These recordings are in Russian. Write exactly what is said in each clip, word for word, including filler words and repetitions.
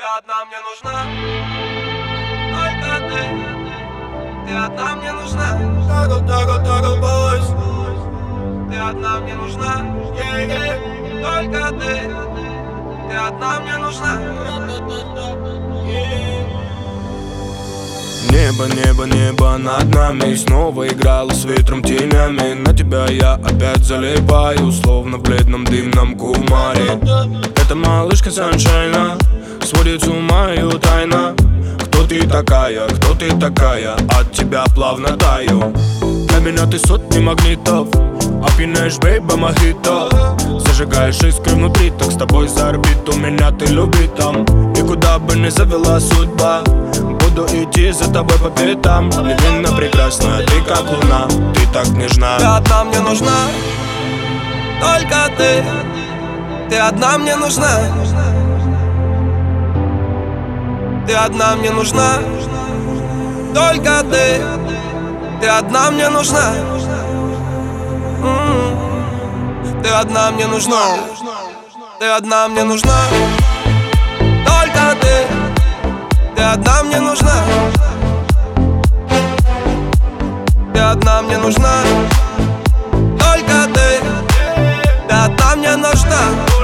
одна мне нужна, только ты. Ты одна мне нужна. Toggle, toggle, toggle, boys. Ты одна мне нужна, yeah, yeah. Только ты. Ты одна мне нужна. Небо, небо, небо над нами снова играло с ветром тенями. На тебя я опять залипаю, словно в бледном дымном кумаре. Эта малышка Саншайна сводит с ума ее тайна. Кто ты такая, кто ты такая, от тебя плавно таю. Для меня ты сотни магнитов, опьяняешь, бейба, мохито. Зажигаешь искры внутри, так с тобой за орбиту меня ты любитом. И куда бы ни завела судьба, буду идти за тобой по пятам. Невинно прекрасная, ты как луна, ты так нежна. Ты одна мне нужна, только ты. Ты одна мне нужна. Ты одна мне нужна, только ты. Ты одна мне нужна. М-м-м. Ты одна мне нужна. Ты одна мне нужна, только ты. Ты одна мне нужна. Ты одна мне нужна, только ты. Ты одна мне нужна.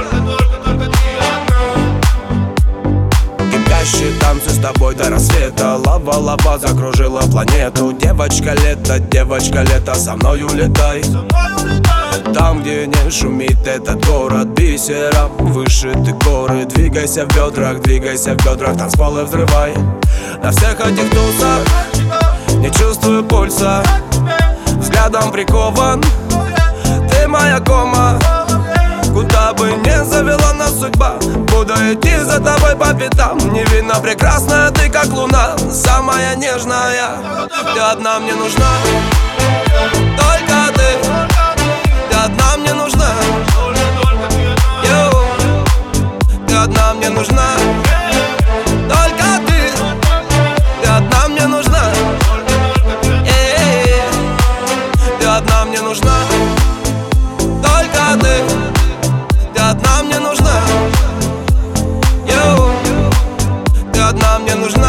Кипящие танцы с тобой до рассвета. Лава, лава закружила планету. Девочка лето, девочка лето, со мною летай. Там, где не шумит этот город бисером, выше ты горы. Двигайся в бедрах, двигайся в бедрах, танцполы взрывай. На всех этих тусах не чувствую пульса, взглядом прикован. Ты моя кома, куда бы ни завела нас судьба, буду идти за тобой по пятам. Невинно прекрасная, ты как луна, самая нежная. Ты одна мне нужна, только ты. Ты одна мне нужна. Йоу. Ты одна мне нужна, только ты. Ты одна мне нужна. Эй-эй-эй. Ты одна мне нужна, только ты. Ты одна мне нужна. Йоу. Ты одна мне нужна.